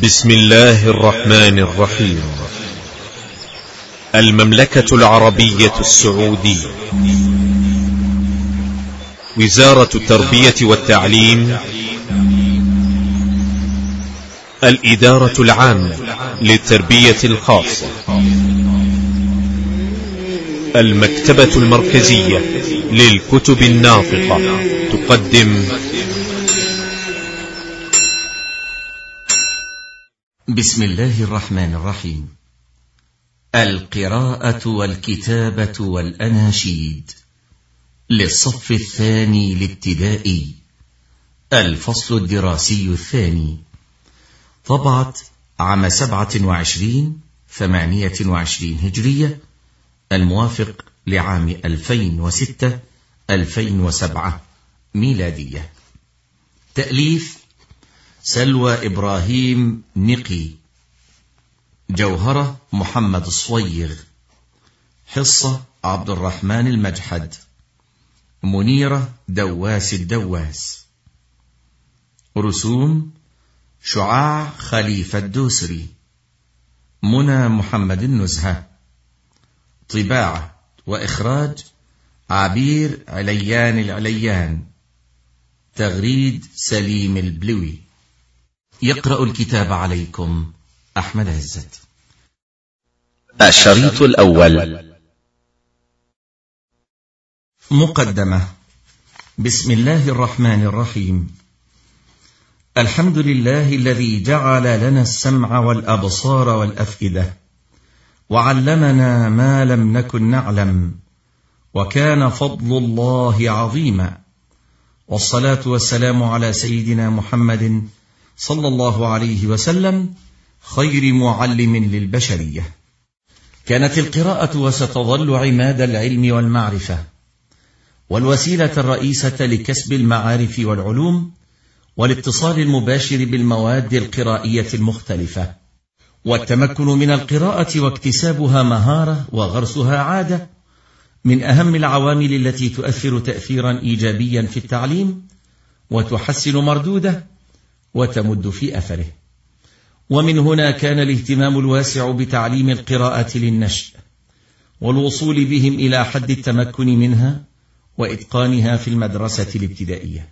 بسم الله الرحمن الرحيم. المملكة العربية السعودية، وزارة التربية والتعليم، الإدارة العامة للتربية الخاصة، المكتبة المركزية للكتب الناطقة تقدم بسم الله الرحمن الرحيم. القراءة والكتابة والأناشيد للصف الثاني الابتدائي، الفصل الدراسي الثاني، طبعة عام 27/28 هجرية، الموافق لعام 2006-2007 ميلادية. تأليف سلوى إبراهيم نقي، جوهرة محمد الصويغ، حصة عبد الرحمن المجحد، منيرة دواس الدواس، رسوم شعاع خليفة الدوسري، منى محمد النزهة، طباعة وإخراج عبير عليان العليان، تغريد سليم البلوي. يقرأ الكتاب عليكم أحمد عزت. الشريط الأول. مقدمة. بسم الله الرحمن الرحيم. الحمد لله الذي جعل لنا السمع والأبصار والأفئدة، وعلمنا ما لم نكن نعلم، وكان فضل الله عظيما، والصلاة والسلام على سيدنا محمد صلى الله عليه وسلم، خير معلم للبشرية. كانت القراءة وستظل عماد العلم والمعرفة، والوسيلة الرئيسة لكسب المعارف والعلوم، والاتصال المباشر بالمواد القرائية المختلفة، والتمكن من القراءة واكتسابها مهارة وغرسها عادة من أهم العوامل التي تؤثر تأثيرا إيجابيا في التعليم، وتحسن مردوده وتمد في أثره. ومن هنا كان الاهتمام الواسع بتعليم القراءة للنشء، والوصول بهم إلى حد التمكن منها وإتقانها في المدرسة الابتدائية،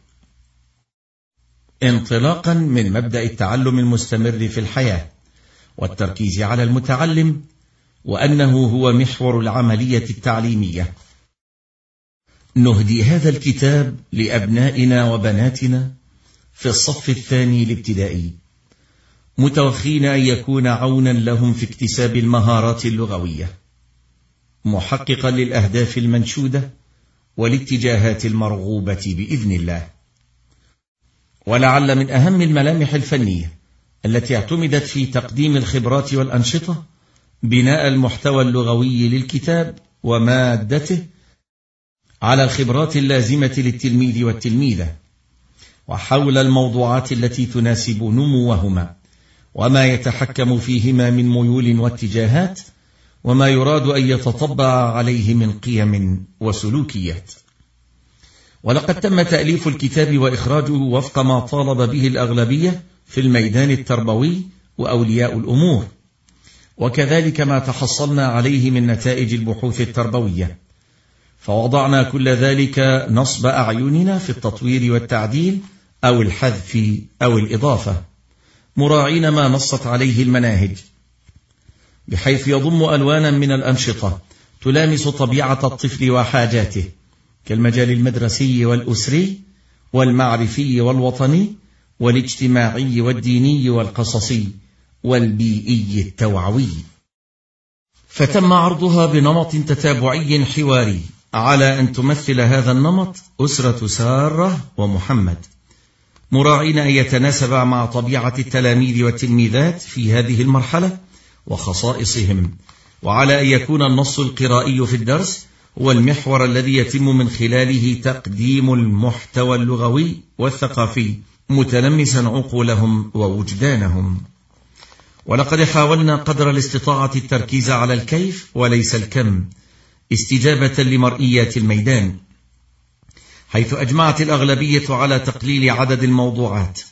انطلاقا من مبدأ التعلم المستمر في الحياة، والتركيز على المتعلم، وأنه هو محور العملية التعليمية. نهدي هذا الكتاب لأبنائنا وبناتنا في الصف الثاني الابتدائي، متوخين أن يكون عونا لهم في اكتساب المهارات اللغوية، محققا للأهداف المنشودة والاتجاهات المرغوبة بإذن الله. ولعل من أهم الملامح الفنية التي اعتمدت في تقديم الخبرات والأنشطة بناء المحتوى اللغوي للكتاب ومادته على الخبرات اللازمة للتلميذ والتلميذة، وحول الموضوعات التي تناسب نموهما، وما يتحكم فيهما من ميول واتجاهات، وما يراد أن يتطبع عليه من قيم وسلوكيات. ولقد تم تأليف الكتاب وإخراجه وفق ما طالب به الأغلبية في الميدان التربوي وأولياء الأمور، وكذلك ما تحصلنا عليه من نتائج البحوث التربوية، فوضعنا كل ذلك نصب أعيننا في التطوير والتعديل أو الحذف أو الإضافة، مراعين ما نصت عليه المناهج، بحيث يضم ألوانا من الأنشطة تلامس طبيعة الطفل وحاجاته، كالمجال المدرسي والأسري والمعرفي والوطني والاجتماعي والديني والقصصي والبيئي التوعوي. فتم عرضها بنمط تتابعي حواري، على أن تمثل هذا النمط أسرة سارة ومحمد، مراعين أن يتناسب مع طبيعة التلاميذ والتلميذات في هذه المرحلة وخصائصهم، وعلى أن يكون النص القرائي في الدرس هو المحور الذي يتم من خلاله تقديم المحتوى اللغوي والثقافي، متلمسا عقولهم ووجدانهم. ولقد حاولنا قدر الاستطاعة التركيز على الكيف وليس الكم، استجابة لمرئيات الميدان، حيث أجمعت الأغلبية على تقليل عدد الموضوعات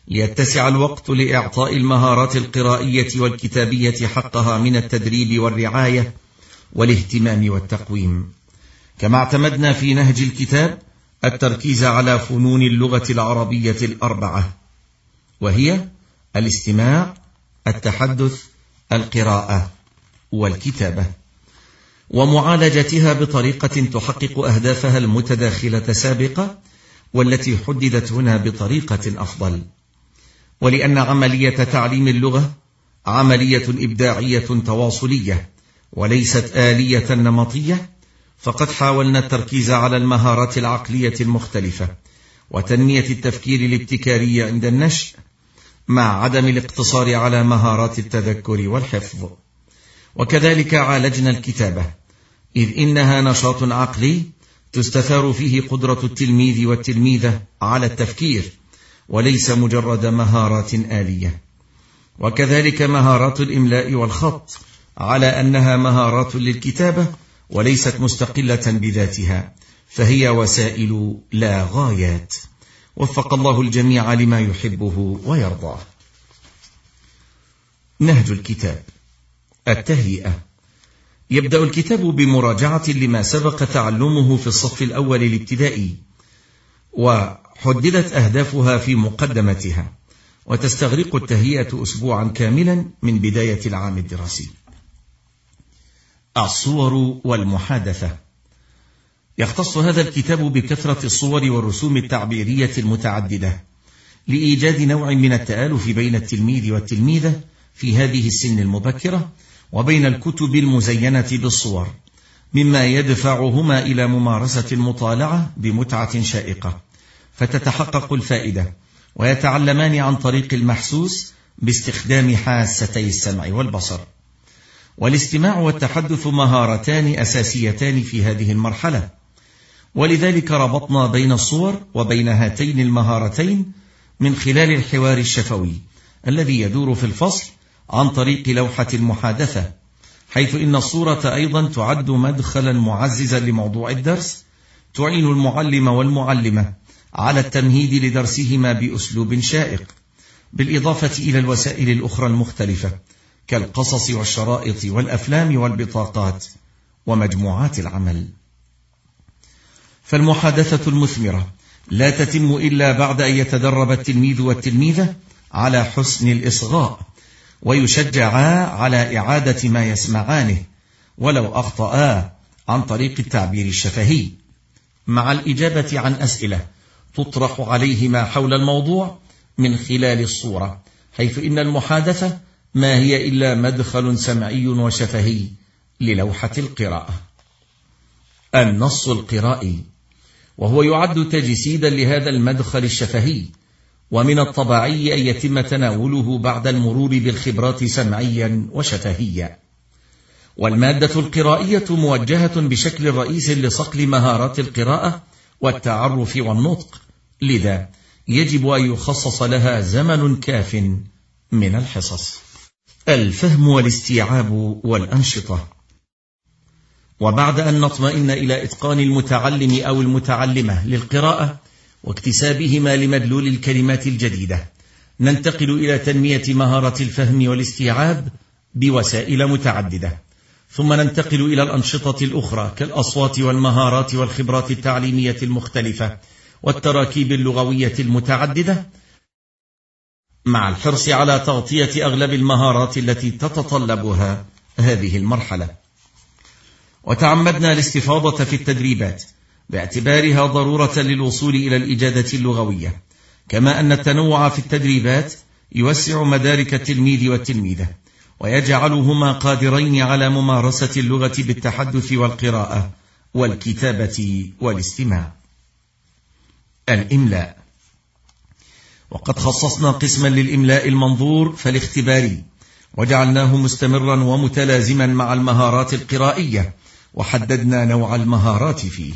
ليتسع الوقت لإعطاء المهارات القرائية والكتابية حقها من التدريب والرعاية والاهتمام والتقويم. كما اعتمدنا في نهج الكتاب التركيز على فنون اللغة العربية الأربعة، وهي الاستماع، التحدث، القراءة، والكتابة، ومعالجتها بطريقة تحقق أهدافها المتداخلة سابقة والتي حددت هنا بطريقة أفضل. ولأن عملية تعليم اللغة عملية إبداعية تواصلية وليست آلية نمطية، فقد حاولنا التركيز على المهارات العقلية المختلفة وتنمية التفكير الابتكاري عند النشء، مع عدم الاقتصار على مهارات التذكر والحفظ. وكذلك عالجنا الكتابة، إذ إنها نشاط عقلي تستثار فيه قدرة التلميذ والتلميذة على التفكير، وليس مجرد مهارات آلية. وكذلك مهارات الإملاء والخط، على أنها مهارات للكتابة وليست مستقلة بذاتها، فهي وسائل لا غايات. وفق الله الجميع لما يحبه ويرضاه. نهج الكتاب. التهيئة. يبدأ الكتاب بمراجعة لما سبق تعلمه في الصف الأول الابتدائي، وحددت أهدافها في مقدمتها، وتستغرق التهيئة أسبوعا كاملا من بداية العام الدراسي. الصور والمحادثة. يختص هذا الكتاب بكثرة الصور والرسوم التعبيرية المتعددة لإيجاد نوع من التآلف بين التلميذ والتلميذة في هذه السن المبكرة، وبين الكتب المزينة بالصور، مما يدفعهما إلى ممارسة المطالعة بمتعة شائقة، فتتحقق الفائدة، ويتعلمان عن طريق المحسوس باستخدام حاستي السمع والبصر. والاستماع والتحدث مهارتان أساسيتان في هذه المرحلة، ولذلك ربطنا بين الصور وبين هاتين المهارتين من خلال الحوار الشفوي الذي يدور في الفصل عن طريق لوحة المحادثة، حيث إن الصورة أيضا تعد مدخلا معززا لموضوع الدرس، تعين المعلم والمعلمة على التمهيد لدرسهما بأسلوب شائق، بالإضافة إلى الوسائل الأخرى المختلفة كالقصص والشرائط والأفلام والبطاقات ومجموعات العمل. فالمحادثة المثمرة لا تتم إلا بعد أن يتدرب التلميذ والتلميذة على حسن الإصغاء، ويشجعا على إعادة ما يسمعانه ولو أخطأا عن طريق التعبير الشفهي، مع الإجابة عن أسئلة تطرح عليهما حول الموضوع من خلال الصورة، حيث إن المحادثة ما هي إلا مدخل سمعي وشفهي للوحة القراءة. النص القرائي، وهو يعد تجسيدا لهذا المدخل الشفهي، ومن الطبيعي أن يتم تناوله بعد المرور بالخبرات سمعيا وشفهيا. والمادة القرائية موجهة بشكل رئيس لصقل مهارات القراءة والتعرف والنطق، لذا يجب أن يخصص لها زمن كاف من الحصص. الفهم والاستيعاب والأنشطة. وبعد أن نطمئن إلى إتقان المتعلم أو المتعلمة للقراءة واكتسابهما لمدلول الكلمات الجديدة، ننتقل إلى تنمية مهارة الفهم والاستيعاب بوسائل متعددة، ثم ننتقل إلى الأنشطة الأخرى كالأصوات والمهارات والخبرات التعليمية المختلفة والتراكيب اللغوية المتعددة، مع الحرص على تغطية أغلب المهارات التي تتطلبها هذه المرحلة. وتعمدنا الاستفاضة في التدريبات باعتبارها ضرورة للوصول إلى الإجادة اللغوية، كما أن التنوع في التدريبات يوسع مدارك التلميذ والتلميذة ويجعلهما قادرين على ممارسة اللغة بالتحدث والقراءة والكتابة والاستماع. الإملاء. وقد خصصنا قسما للإملاء المنظور فالاختباري، وجعلناه مستمرا ومتلازما مع المهارات القرائية، وحددنا نوع المهارات فيه.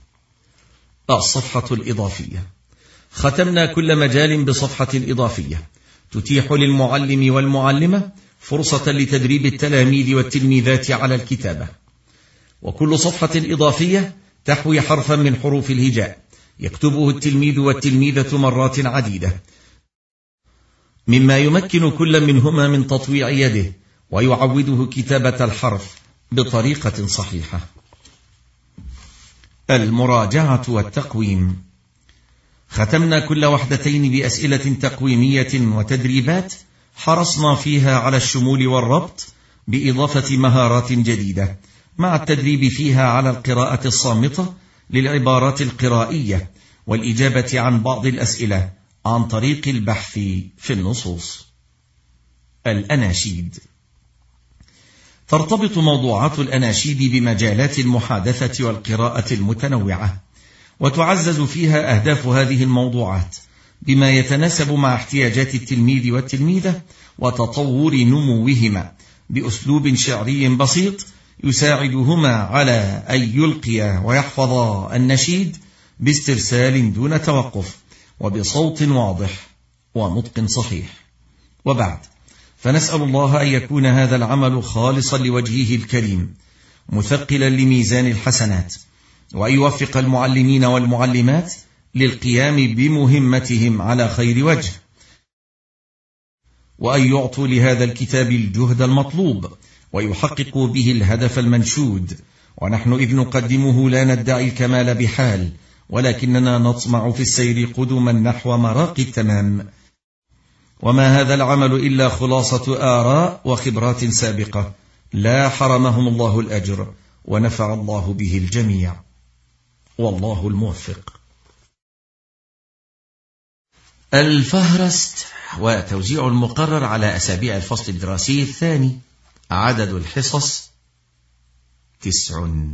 الصفحة الإضافية. ختمنا كل مجال بصفحة إضافية تتيح للمعلم والمعلمة فرصة لتدريب التلاميذ والتلميذات على الكتابة. وكل صفحة إضافية تحوي حرفا من حروف الهجاء يكتبه التلميذ والتلميذة مرات عديدة، مما يمكن كل منهما من تطويع يده ويعوده كتابة الحرف بطريقة صحيحة. المراجعة والتقويم. ختمنا كل وحدتين بأسئلة تقويمية وتدريبات حرصنا فيها على الشمول والربط بإضافة مهارات جديدة، مع التدريب فيها على القراءة الصامتة للعبارات القرائية والإجابة عن بعض الأسئلة عن طريق البحث في النصوص. الأناشيد. ترتبط موضوعات الأناشيد بمجالات المحادثة والقراءة المتنوعة، وتعزز فيها أهداف هذه الموضوعات بما يتناسب مع احتياجات التلميذ والتلميذة وتطور نموهما بأسلوب شعري بسيط يساعدهما على أن يلقيا ويحفظا النشيد باسترسال دون توقف وبصوت واضح ونطق صحيح. وبعد، فنسأل الله أن يكون هذا العمل خالصا لوجهه الكريم مثقلا لميزان الحسنات، وأن يوفق المعلمين والمعلمات للقيام بمهمتهم على خير وجه، وأن يعطوا لهذا الكتاب الجهد المطلوب ويحققوا به الهدف المنشود. ونحن إذ نقدمه لا ندعي الكمال بحال، ولكننا نطمع في السير قدما نحو مراقي التمام. وما هذا العمل إلا خلاصة آراء وخبرات سابقة، لا حرمهم الله الأجر ونفع الله به الجميع، والله الموفق. الفهرست وتوزيع المقرر على أسابيع الفصل الدراسي الثاني. عدد الحصص 9.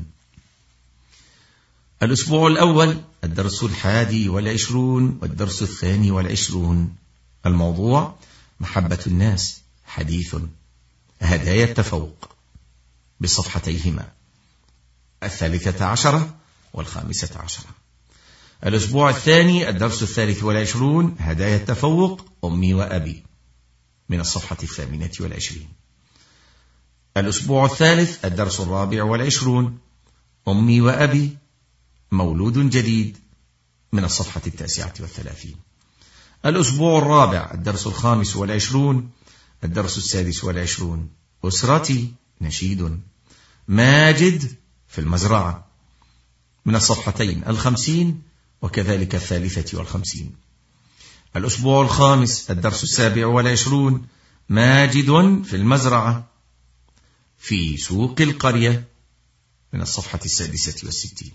الأسبوع الأول الدرس 21 والدرس 22. الموضوع: محبة الناس، حديث، هدايا التفوق، بصفحتيهما 13 و15. الأسبوع الثاني الدرس 23 هدايا التفوق، أمي وأبي، من الصفحة 28. الأسبوع الثالث الدرس 24 أمي وأبي، مولود جديد، من الصفحة 39. الأسبوع الرابع الدرس 25 الدرس 26 أسرتي، نشيد، ماجد في المزرعة، من الصفحتين 50 وكذلك 53. الأسبوع الخامس الدرس 27 ماجد في المزرعة في سوق القرية، من الصفحة 66.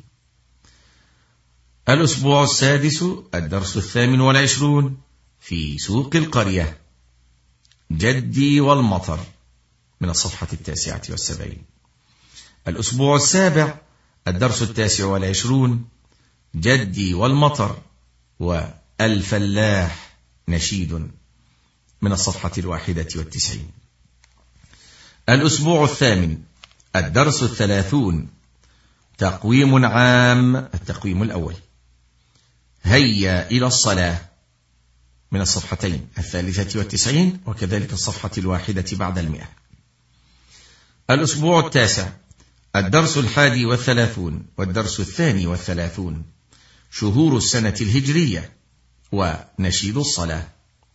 الأسبوع السادس الدرس 28 في سوق القرية، جدي والمطر، من الصفحة 79. الأسبوع السابع الدرس 29 جدي والمطر والفلاح، نشيد، من الصفحة 91. الأسبوع الثامن الدرس 30 تقويم عام، التقويم الأول، هيا إلى الصلاة، من الصفحتين 93 وكذلك الصفحة 1 بعد 100. الأسبوع التاسع الدرس 31 والدرس 32 شهور السنة الهجرية ونشيد الصلاة،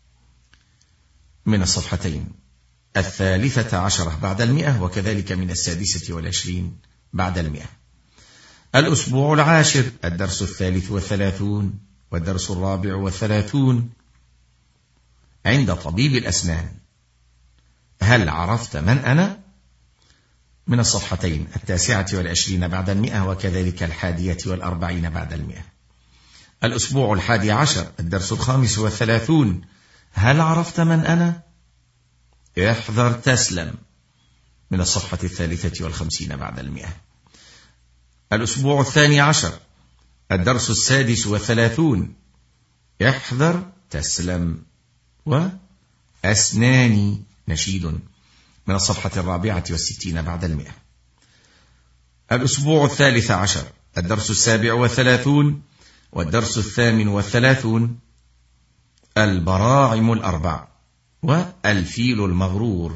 من الصفحتين 13 بعد 100 وكذلك من 26 بعد 100. الأسبوع العاشر الدرس 33 والدرس 34 عند طبيب الأسنان، هل عرفت من أنا؟ من الصفحتين 29 بعد 100 وكذلك 41 بعد 100. الأسبوع 11 الدرس 35 هل عرفت من أنا؟ احذر تسلم، من الصفحة 53 بعد 100. الأسبوع 12 الدرس 36 احذر تسلم وأسناني، نشيد، من الصفحة 64 بعد 100. الأسبوع 13 الدرس 37 والدرس 38 البراعم الأربع والفيل المغرور،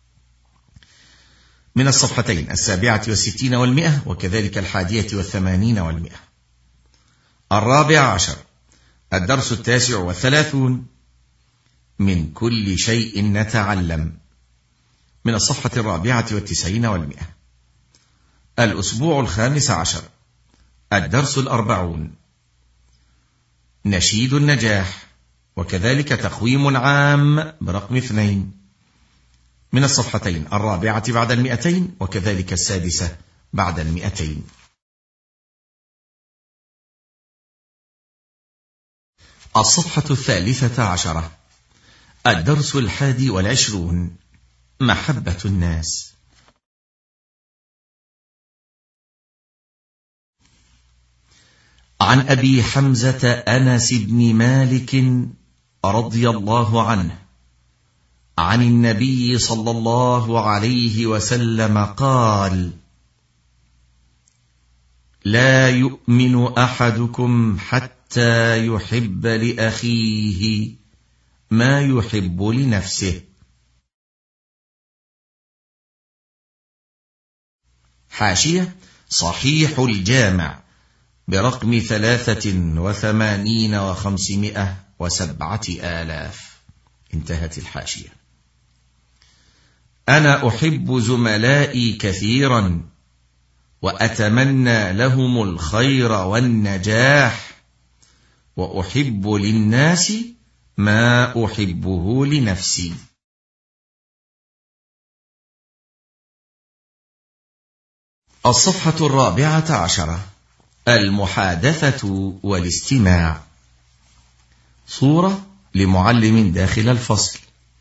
من الصفحتين 67 و100 وكذلك 81 و100. الرابع عشر الدرس 39 من كل شيء نتعلم، من الصفحة 94 و100. الأسبوع 15، الدرس 40، نشيد النجاح، وكذلك تقويم عام برقم 2، من الصفحتين 4 بعد 200 وكذلك 6 بعد 200. الصفحة 13، الدرس 21، محبة الناس. عن أبي حمزة أنس بن مالك رضي الله عنه عن النبي صلى الله عليه وسلم قال: لا يؤمن أحدكم حتى يحب لأخيه ما يحب لنفسه. حاشية: صحيح الجامع برقم 83,507. انتهت الحاشية. أنا أحب زملائي كثيرا وأتمنى لهم الخير والنجاح، وأحب للناس ما أحبه لنفسي. الصفحة 14، المحادثة والاستماع. صورة لمعلم داخل الفصل،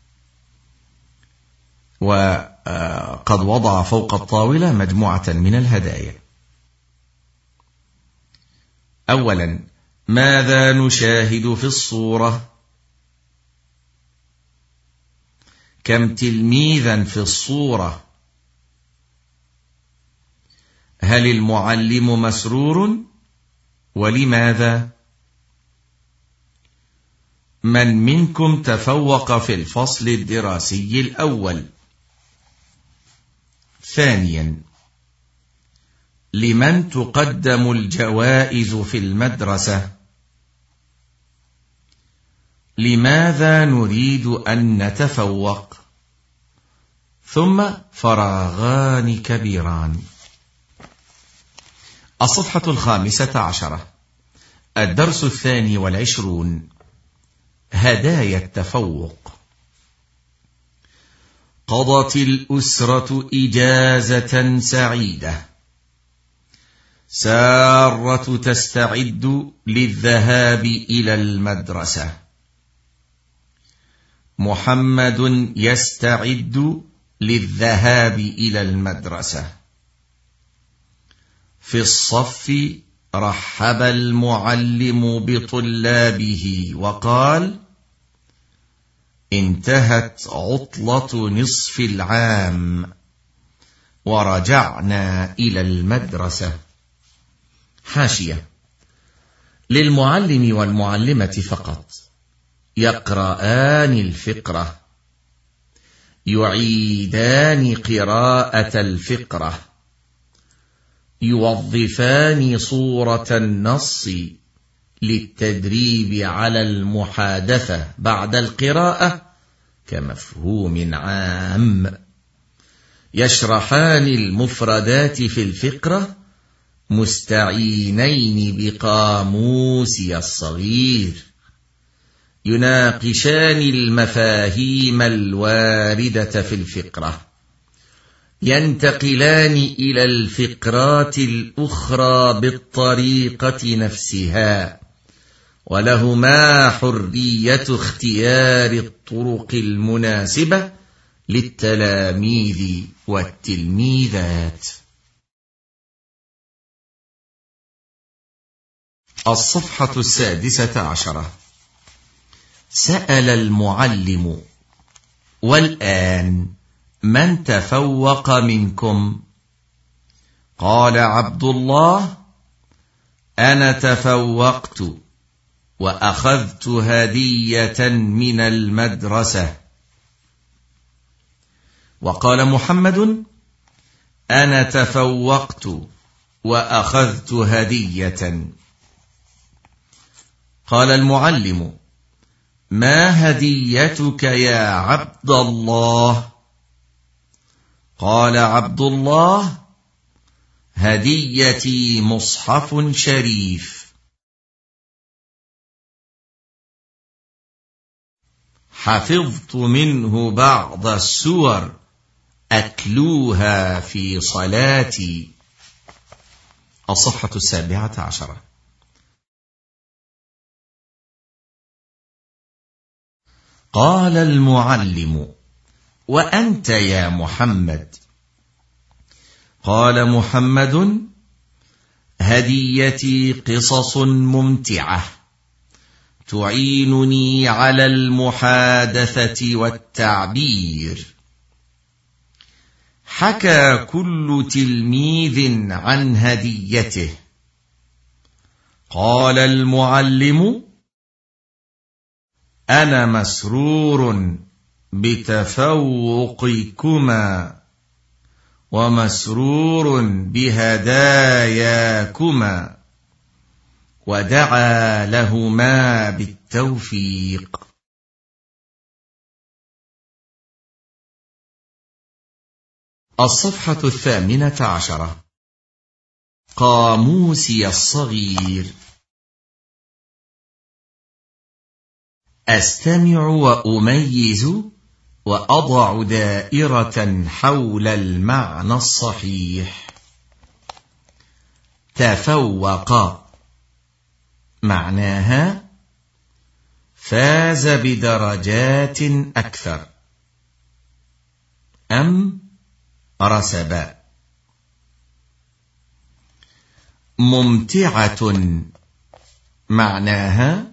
وقد وضع فوق الطاولة مجموعة من الهدايا. أولا، ماذا نشاهد في الصورة؟ كم تلميذا في الصورة؟ هل المعلم مسرور؟ ولماذا؟ من منكم تفوق في الفصل الدراسي الأول؟ ثانيا، لمن تقدم الجوائز في المدرسة؟ لماذا نريد أن نتفوق؟ ثم فراغان كبيران. الصفحة 15، الدرس 22، هدايا التفوق. قضت الأسرة إجازة سعيدة. سارة تستعد للذهاب إلى المدرسة. محمد يستعد للذهاب إلى المدرسة. في الصف رحب المعلم بطلابه وقال: انتهت عطلة نصف العام ورجعنا إلى المدرسة. حاشية: للمعلم والمعلمة فقط، يقرآن الفقرة، يعيدان قراءة الفقرة، يوظفان صورة النص للتدريب على المحادثة بعد القراءة كمفهوم عام، يشرحان المفردات في الفقرة مستعينين بقاموسي الصغير، يناقشان المفاهيم الواردة في الفقرة، ينتقلان إلى الفقرات الأخرى بالطريقة نفسها، ولهما حرية اختيار الطرق المناسبة للتلاميذ والتلميذات. الصفحة 16، سأل المعلم: والآن من تفوق منكم؟ قال عبد الله: أنا تفوقت وأخذت هدية من المدرسة. وقال محمد: أنا تفوقت وأخذت هدية. قال المعلم: ما هديتك يا عبد الله؟ قال عبد الله: هديتي مصحف شريف، حفظت منه بعض السور أتلوها في صلاتي. الصفحة 17. قال المعلم: وأنت يا محمد؟ قال محمد: هديتي قصص ممتعة تعينني على المحادثة والتعبير. حكى كل تلميذ عن هديته. قال المعلم: أنا مسرور بتفوقكما ومسرور بهداياكما، ودعا لهما بالتوفيق. الصفحة 18. قاموسي الصغير. أستمع وأميز وأضع دائرة حول المعنى الصحيح. تفوق معناها فاز بدرجات أكثر، أم رسب. ممتعة معناها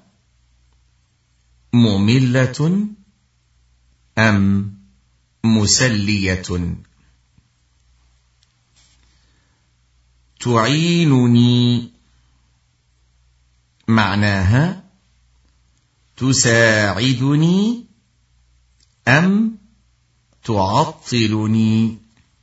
مملة أم مسلية. تعينني معناها تساعدني أم تعطلني.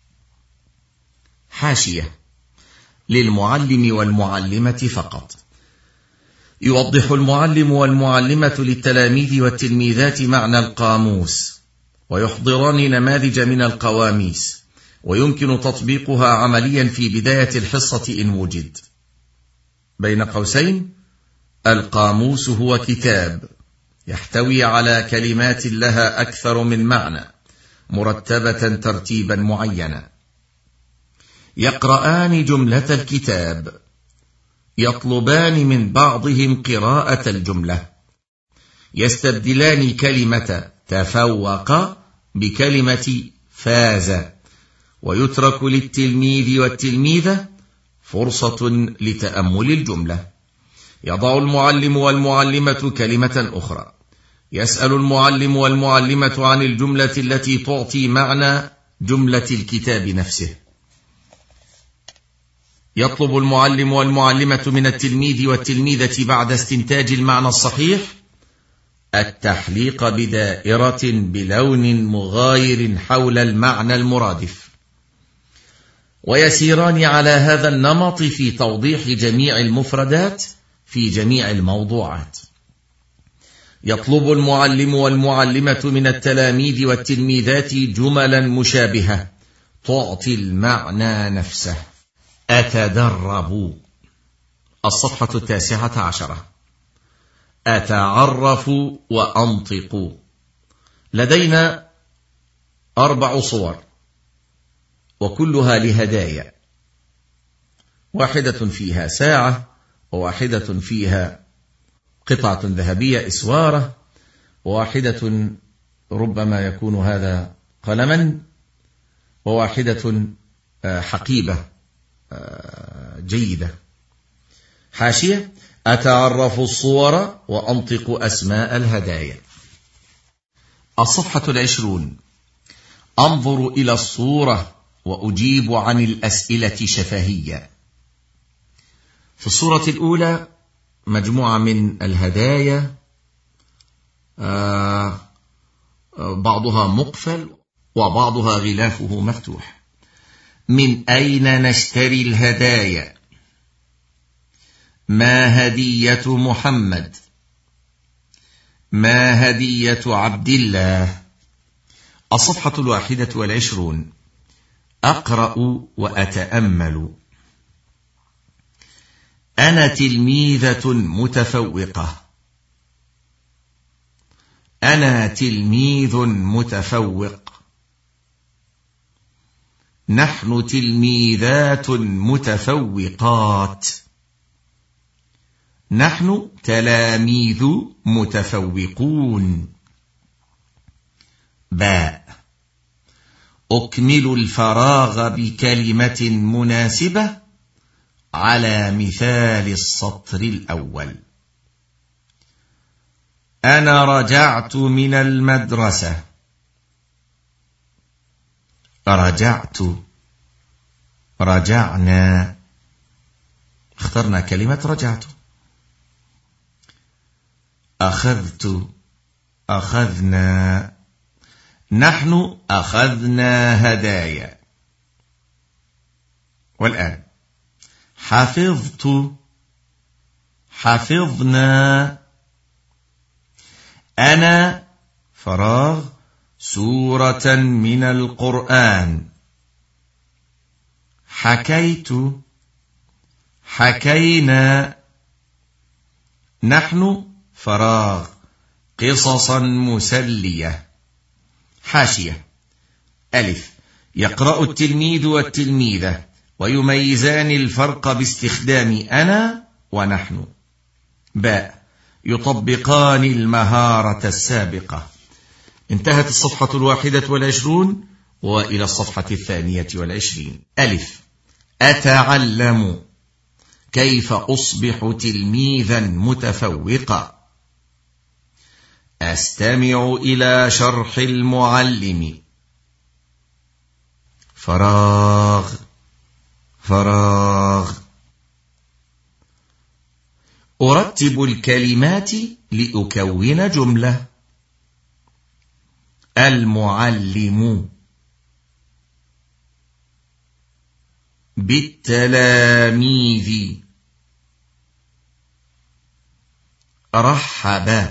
حاشية: للمعلم والمعلمة فقط. يوضح المعلم والمعلمة للتلاميذ والتلميذات معنى القاموس، ويحضران نماذج من القواميس، ويمكن تطبيقها عمليا في بداية الحصة إن وجد. بين قوسين: القاموس هو كتاب يحتوي على كلمات لها أكثر من معنى مرتبة ترتيبا معينا. يقرآن جملة الكتاب، يطلبان من بعضهم قراءة الجملة، يستبدلان كلمة تفوق بكلمة فاز، ويترك للتلميذ والتلميذة فرصة لتأمل الجملة. يضع المعلم والمعلمة كلمة أخرى، يسأل المعلم والمعلمة عن الجملة التي تعطي معنى جملة الكتاب نفسه. يطلب المعلم والمعلمة من التلميذ والتلميذة بعد استنتاج المعنى الصحيح التحليق بدائرة بلون مغاير حول المعنى المرادف، ويسيران على هذا النمط في توضيح جميع المفردات في جميع الموضوعات. يطلب المعلم والمعلمة من التلاميذ والتلميذات جملا مشابهة تعطي المعنى نفسه. أتدرب. الصفحة 19. أتعرف وأنطق. لدينا 4 صور وكلها لهدايا، واحدة فيها ساعة، وواحدة فيها قطعة ذهبية إسوارة، وواحدة ربما يكون هذا قلما، وواحدة حقيبة جيدة. حاشية: أتعرف الصور وأنطق أسماء الهدايا. الصفحة 20. أنظر إلى الصورة وأجيب عن الأسئلة شفهية. في الصورة الأولى مجموعة من الهدايا، بعضها مقفل وبعضها غلافه مفتوح. من أين نشتري الهدايا؟ ما هدية محمد؟ ما هدية عبد الله. الصفحة 21. أقرأ وأتأمل. أنا تلميذة متفوقة. أنا تلميذ متفوق. نحن تلميذات متفوقات. نحن تلاميذ متفوقون. باء. أكمل الفراغ بكلمة مناسبة على مثال السطر الأول. أنا رجعت من المدرسة. رجعت. رجعنا. اخترنا كلمة رجعت. أخذت. أخذنا. نحن أخذنا هدايا. والآن حفظت. حفظنا. أنا فراغ سورة من القرآن. حكيت. حكينا. نحن فراغ قصصا مسلية. حاشية. ألف. يقرأ التلميذ والتلميذة ويميزان الفرق باستخدام أنا ونحن. باء. يطبقان المهارة السابقة. انتهت الصفحة 21 وإلى الصفحة 22. ألف. أتعلم. كيف أصبح تلميذا متفوقا؟ أستمع إلى شرح المعلم. فراغ. فراغ. أرتب الكلمات لأكون جملة. المعلم. بالتلاميذ. رحب.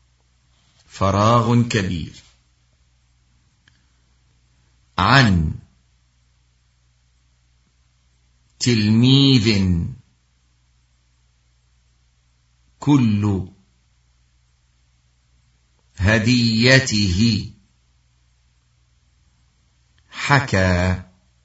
فراغ كبير. عن. تلميذ. كل. هديته. حكى.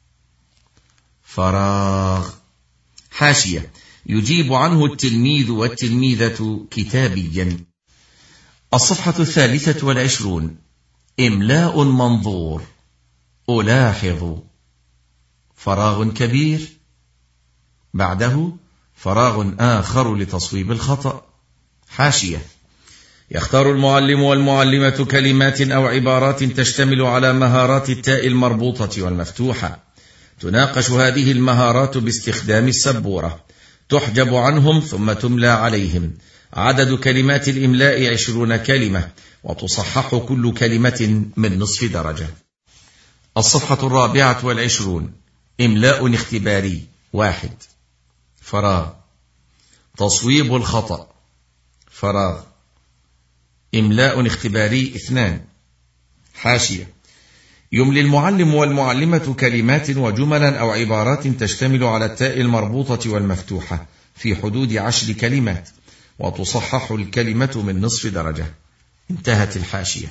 فراغ. حاشية. يجيب عنه التلميذ والتلميذة كتابيا. الصفحة 23. إملاء منظور. ألاحظ. فراغ كبير. بعده فراغ آخر لتصويب الخطأ. حاشية. يختار المعلم والمعلمة كلمات أو عبارات تشتمل على مهارات التاء المربوطة والمفتوحة. تناقش هذه المهارات باستخدام السبورة. تحجب عنهم ثم تملى عليهم. عدد كلمات الإملاء 20 كلمة، وتصحح كل كلمة من نصف درجة. الصفحة 24. إملاء اختباري. 1. فراغ. تصويب الخطأ. فراغ. إملاء اختباري. 2. حاشية. يملي المعلم والمعلمة كلمات وجملا أو عبارات تشتمل على التاء المربوطة والمفتوحة في حدود 10 كلمات، وتصحح الكلمة من نصف درجة. انتهت الحاشية.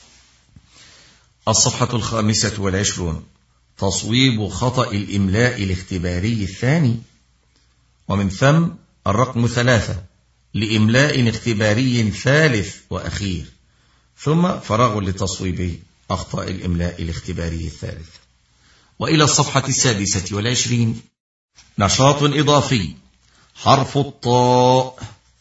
الصفحة 25. تصويب خطأ الإملاء الاختباري الثاني، ومن ثم الرقم 3 لإملاء اختباري ثالث وأخير، ثم فراغ لتصويب أخطاء الإملاء الاختباري الثالث. وإلى الصفحة 26. نشاط إضافي. حرف الطاء.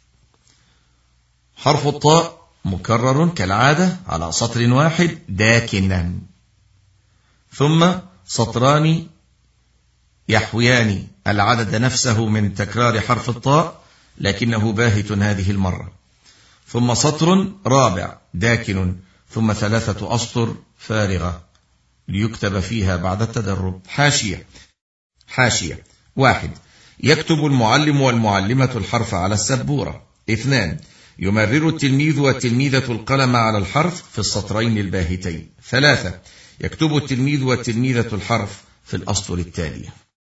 حرف الطاء مكرر كالعادة على سطر واحد داكنا، ثم سطران يحويان العدد نفسه من تكرار حرف الطاء لكنه باهت هذه المرة، ثم سطر رابع داكن، ثم 3 أسطر فارغة ليكتب فيها بعد التدرب. حاشية. حاشية. 1. يكتب المعلم والمعلمة الحرف على السبورة. 2. يمرر التلميذ والتلميذة القلم على الحرف في السطرين الباهتين. 3. يكتب التلميذ والتلميذة الحرف في الأسطر التالية.